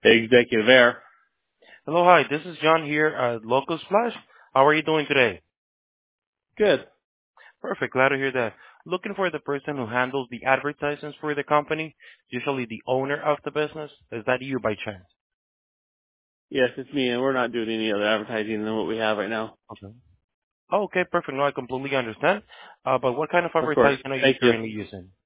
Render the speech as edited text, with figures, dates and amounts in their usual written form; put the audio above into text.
Executive Air. Hello, hi. This is John here at Local Splash. How are you doing today? Good. Perfect. Glad to hear that. Looking for the person who handles the advertisements for the company, usually the owner of the business. Is that you by chance? Yes, it's me, and we're not doing any other advertising than what we have right now. Okay. Oh, okay, perfect. No, I completely understand. But what kind of Of course. advertising are you Thank you. currently using?